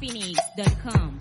DJPhoenix.com.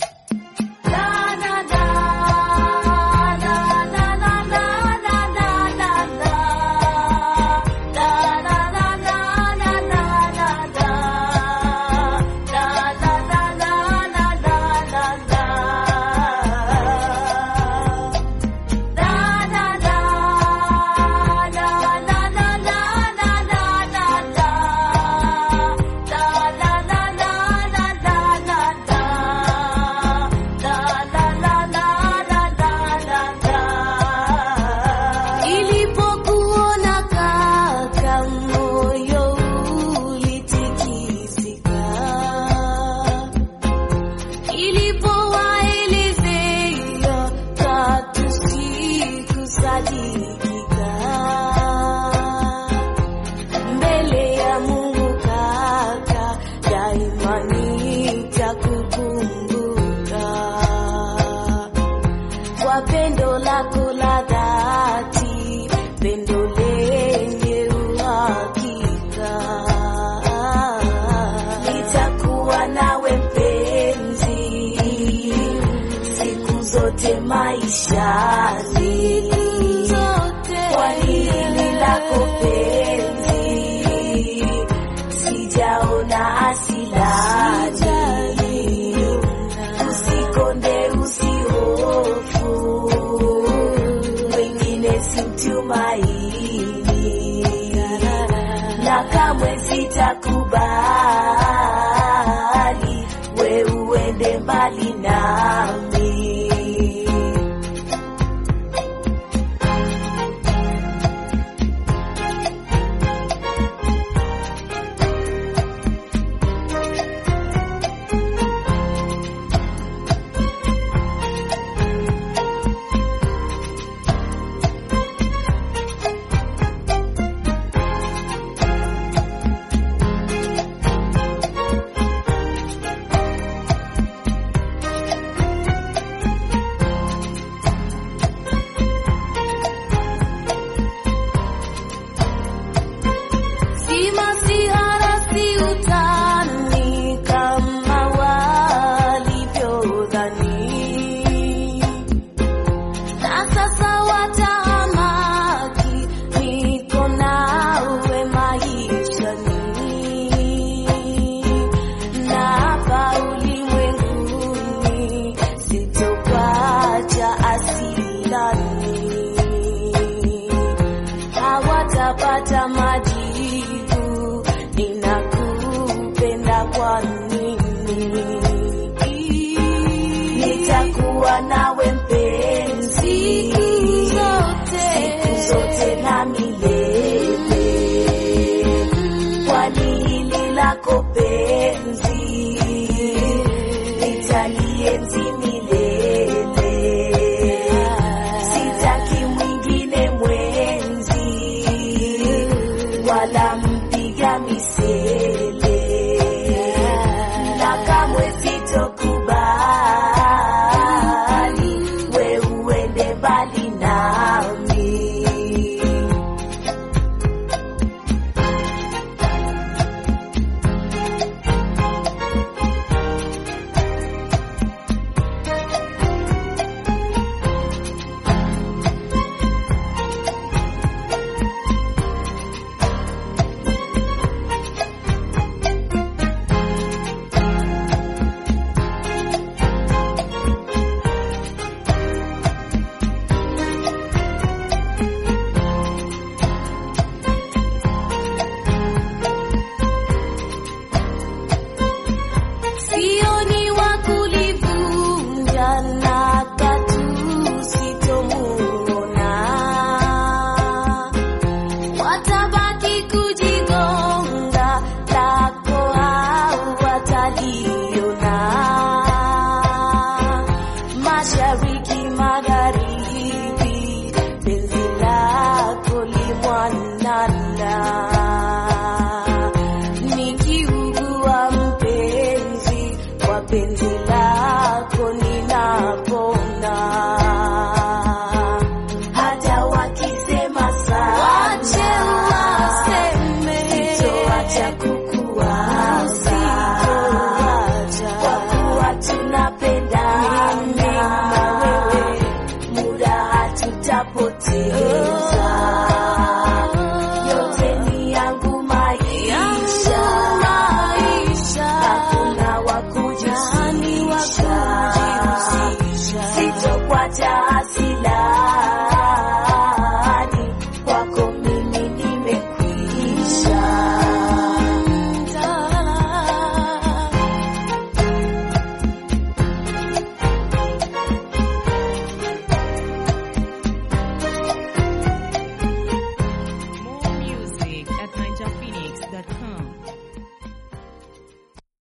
Pendo lako la dhati, pendo lenye uhakika, nitakuwa nawe mpenzi siku zote maishani, kwa hili lako penzi sijaona asilani, usikonde usihofu, simtumaini na kamwe sitakubali we uende mbali nami. Hawatapata majibu, ninakupenda kwa nini? Nitakuwa nawe mpenzi siku zote na milele, kwa hili lako penzi nitalienzi milele, sitaki mwingine mwenzi wala mpiga misele, na kamwe sitokubali we uende mbali nami. Sioni wakulivunja na katu sitomuona, watabaki kujigonga lako au wataliona, mashariki magharibi penzi lako limwanana, nikiugua mpenzi wa penzi